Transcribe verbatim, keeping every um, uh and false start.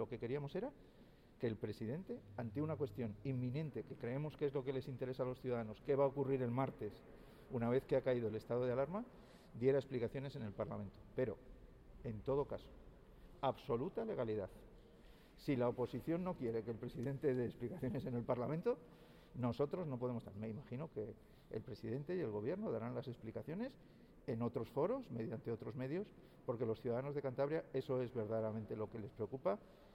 lo que queríamos era que el presidente, ante una cuestión inminente, que creemos que es lo que les interesa a los ciudadanos, que va a ocurrir el martes, una vez que ha caído el estado de alarma, diera explicaciones en el Parlamento. Pero, en todo caso, absoluta legalidad. Si la oposición no quiere que el presidente dé explicaciones en el Parlamento, nosotros no podemos dar. Me imagino que el presidente y el gobierno darán las explicaciones en otros foros, mediante otros medios, porque los ciudadanos de Cantabria eso es verdaderamente lo que les preocupa